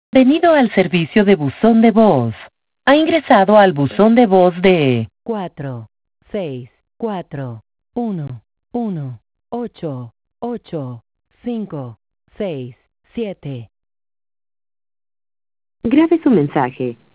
Bienvenido al servicio de buzón de voz. Ha ingresado al buzón de voz de 464118857. Grabe su mensaje.